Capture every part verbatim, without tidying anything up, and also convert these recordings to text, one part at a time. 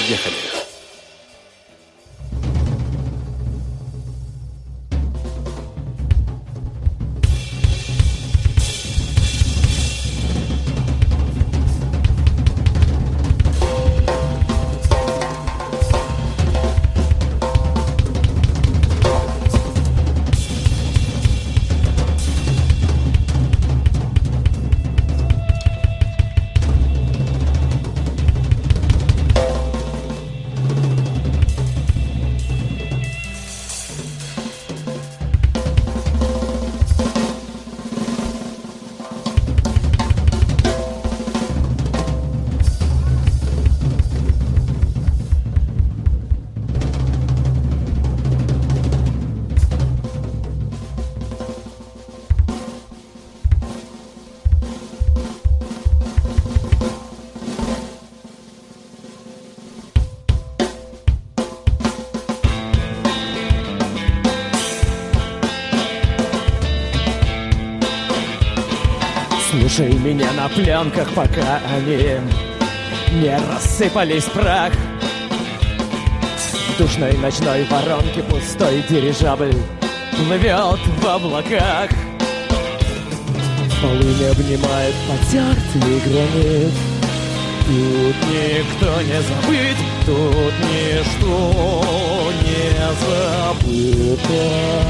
Поехали. Слушай меня на пленках, пока они не рассыпались в прах. В душной ночной воронке пустой дирижабль плывет в облаках. Полынь обнимает потертый гранит. Тут никто не забыт, тут ничто не забыто.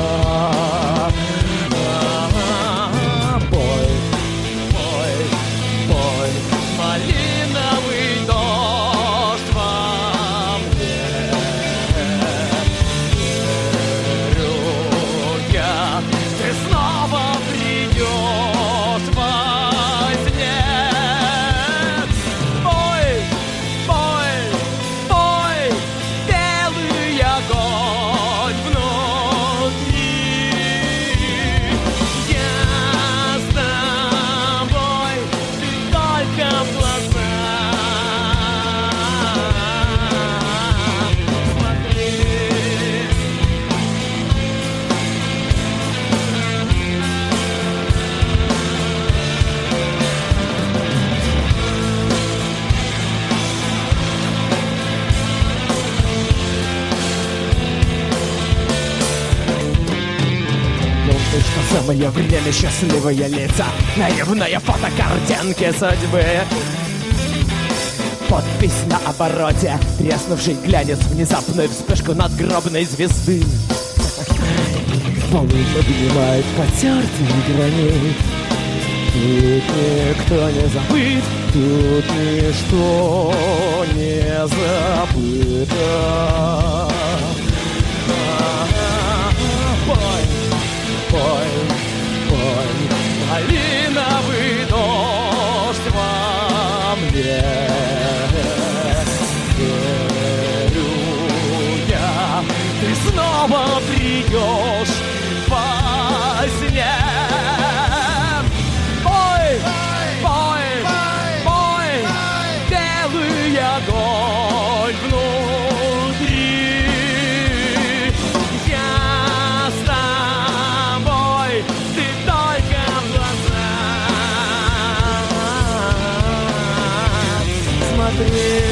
Малиновый дождь во мне, верю я, ты снова придешь во сне. Пой, пой, пой, белый огонь внутри. Я с тобой, ты только в глаза. Что самое время счастливые лица, наивные фотокартинки судьбы. Подпись на обороте, треснувший глянец, внезапную вспышку надгробной звезды. Полынь обнимает потертый гранит. Тут никто не забыт, тут ничто не забыто. Пой, пой, пой, малиновый дождь во мне. Верю я, ты снова придешь во сне. Пой, пой, пой, белый огонь внутри. Я с тобой, ты только в глаза смотри.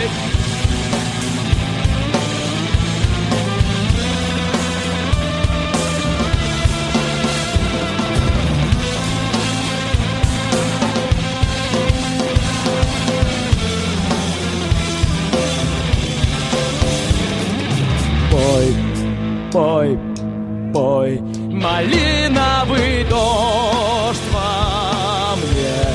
Пой, пой, пой, малиновый дождь во мне.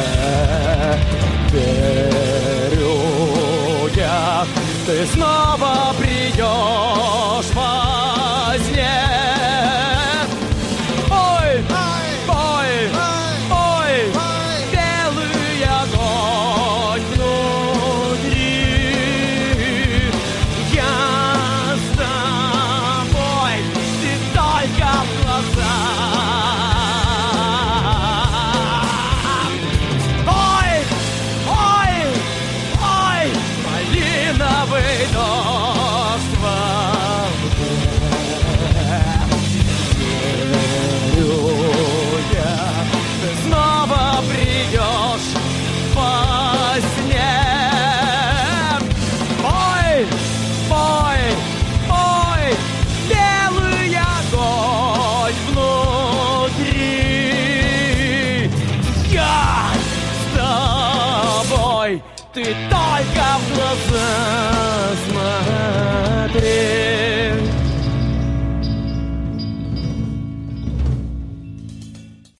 Верю я, ты снова придешь во сне. Пой, пой, пой, белый огонь внутри. Я с тобой, ты только в глаза. Ой, ой, ой, малиновый дождь. ты только в глаза смотри.